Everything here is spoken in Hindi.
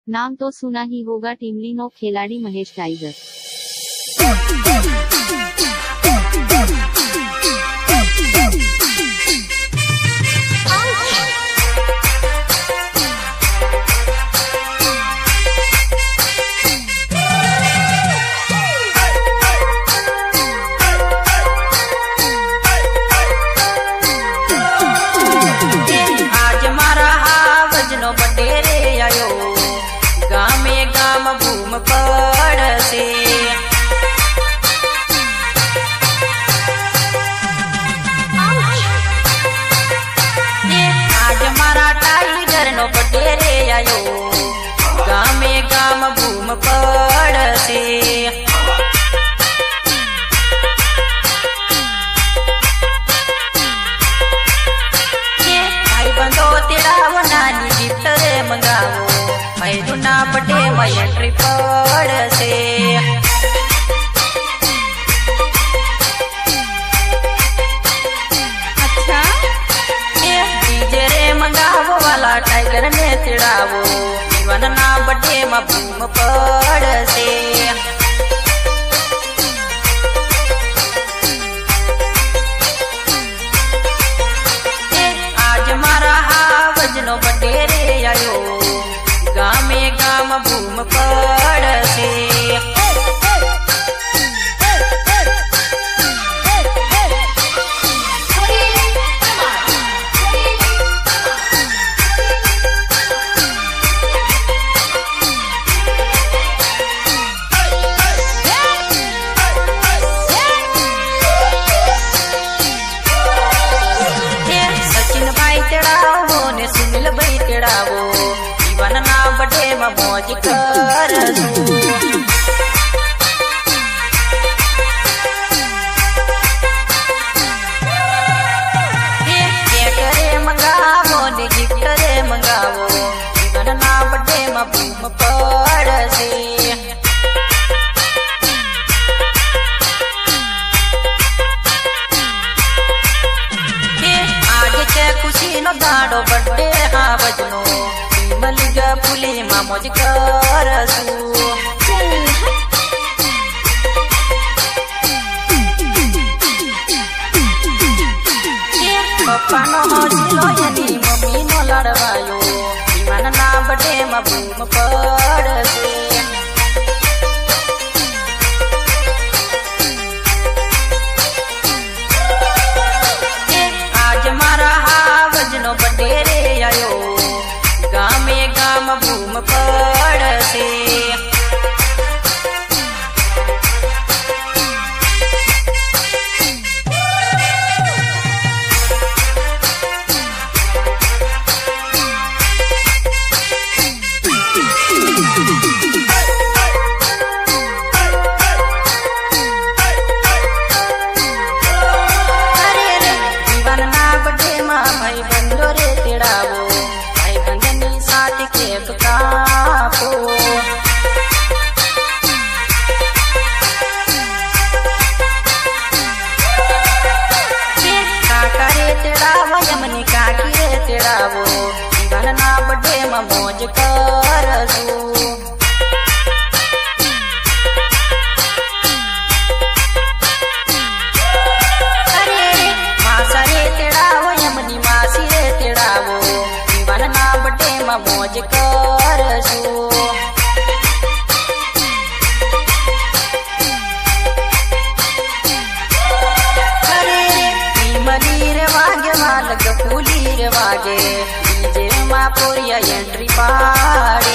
नाम तो सुना ही होगा, टीमलीनो खिलाड़ी महेश टाइगर। पड़से आज मारा टाइगर नो बटेरे आयो, गामे गाम भूम पड़से। भाई बंदो तेरा नानी गिफ्ट रे मंगावो, भाई दुना बटे मैं एंट्री पड़से। अच्छा डीजे रे मंगावो वाला टाइगर ने चिड़ावो, जीवन ना बटे में भूम पड़से। आज मारा हावज नो बटेरे आयो, गामे गाम भूम पड़से। सचिन भाई तेड़ावो ने सुनील भाई तेड़ावो, जीवन ना बटे में मौज करसू। करे मंगावो ने गिफ्ट रे मंगावो, जीवन ना बटे में भूम पड़से। आज के खुशी नो दाड़ो बड्डे हावज नो, मलिगा पुली मा मौज करसू। पप्पा नो हौसलो यानी मम्मी नो लड़वायो, जीवन ना बटे में भूम पड़से। आज मारा हावज नो बटेरे आयो, गामे गाम भूम पड़से। भाई बंदो रे तेड़ावो, भाई बंदनी साथ केक कापो। काका रे तेड़ावो, यमनी काकी रे तेड़ावो, जीवन ना बड़े में मौज करसू। जीवन ना बटे में मौज करसू। मनीर वागे मालक फूलीर वागे, डीजे मा पोरिया एंट्री पाड़।